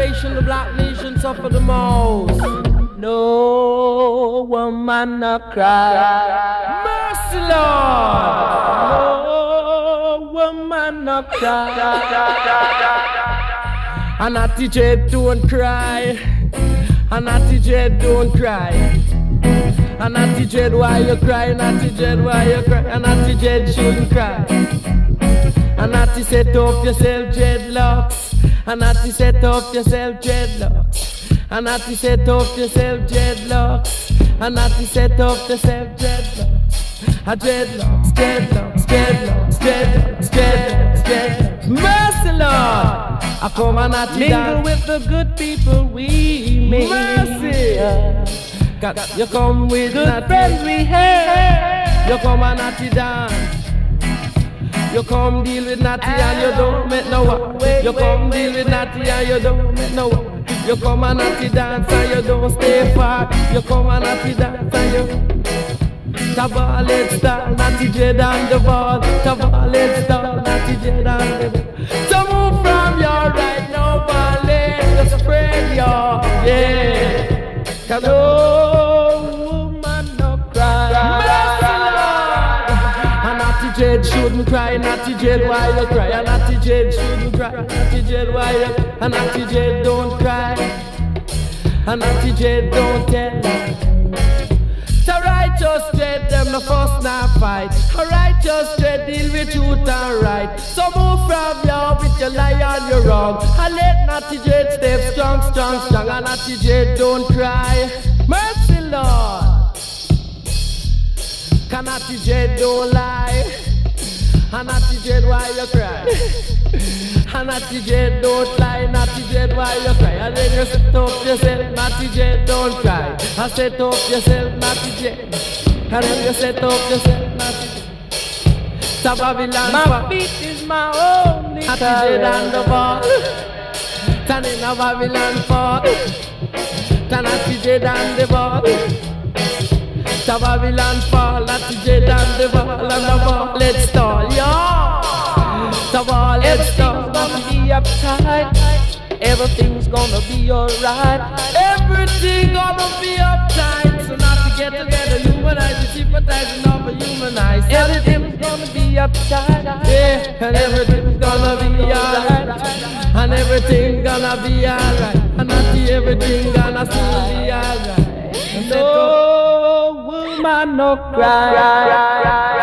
generation, the black nation suffer the most. No woman not cry. Mercy, Lord. No woman not cry. And Natty J don't cry. And Natty J don't cry. And Natty J why you cry? Natty J why you cry? And Natty J shouldn't cry. And Natty set off yourself dreadlocks. And Natty set off yourself dreadlocks. And Natty set off yourself dreadlocks. And Natty set off yourself dreadlocks. A dreadlocks, dreadlocks, dreadlocks, dreadlocks, dreadlocks, dreadlocks. Mercy, Lord. I come and Natty mingle with the good people we meet. Mercy. God, you come with good Natty. Friends we have. You come and Natty dance. You come deal with Natty and you don't make no one. You come deal with Natty and you don't make no one. You come and Natty dance and you don't stay far. You come and Natty dance and you Tabale star, Natty J down the ball. Tabale star, Natty J down the ball. So move from your right now, ballet. Just spread your, yeah. Cause no woman no cry. And Natty J shouldn't cry. Natty J why you cry? And Natty J shouldn't cry. Natty J why you cry? And Natty J don't cry. And Natty J don't tell. So righteous dread them no fuss nor fight. A righteous dread deal with truth and right. So move from you with your lie and your wrong. And let Natty J step strong, strong, strong. And Natty J don't cry. Mercy, Lord. Can Natty J don't lie. And Natty J why you cry? And Natty J don't lie. Natty J why you cry? And then you set up yourself. Natty J don't cry. I set up yourself, Natty J. And then you set up yourself, Natty J. To Babylon. My feet is my only Natty J down the ball. Turning a Babylon fall. To Natty J down the ball. To Babylon fall. Natty J down the ball. And the ball let's stall, yo. The ball let's stall. Everything's gonna be uptight. Everything's gonna be alright. Everything gonna be uptight. So not to get together, humanize, sympathize, and humanize. Everything's gonna be uptight. Yeah, and everything's gonna be alright. And everything's gonna be alright. And not everything gonna still be alright. No woman no cry.